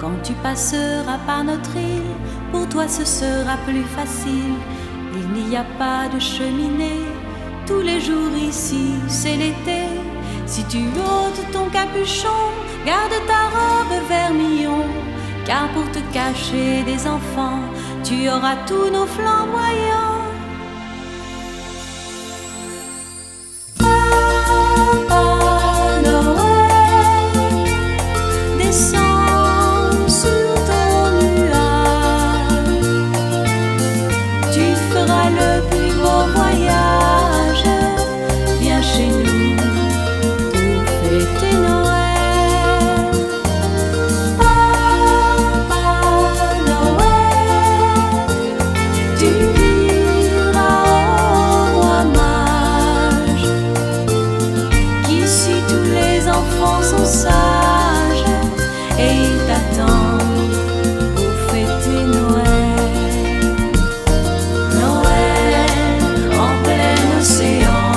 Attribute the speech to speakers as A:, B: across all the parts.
A: Quand tu passeras par notre île, pour toi ce sera plus facile. Il n'y a pas de cheminée, tous les jours ici c'est l'été. Si tu ôtes ton capuchon, garde ta robe vermillon, car pour te cacher des enfants, tu auras tous nos flamboyants. Sage et il t'attend pour fêter Noël. Noël en plein océan,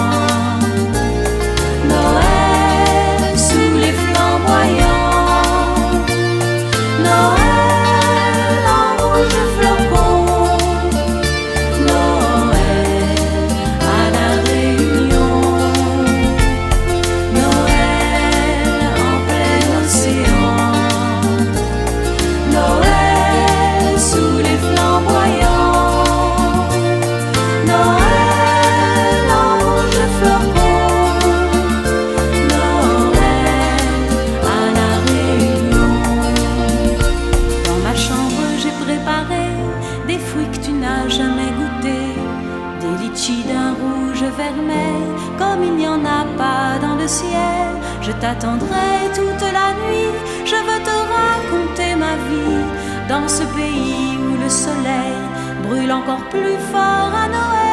A: Noël sous les flamboyants, Noël en rouge flocon, Noël à la Réunion. Noël sous les flamboyants, Noël en rouge flocon, Noël à la Réunion. Dans ma chambre j'ai préparé des fruits que tu n'as jamais goûtés, des litchis d'un rouge vermeil comme il n'y en a pas dans le ciel. Je t'attendrai toute la nuit, je veux te raconter ma vie dans ce pays où le soleil brûle encore plus fort à Noël.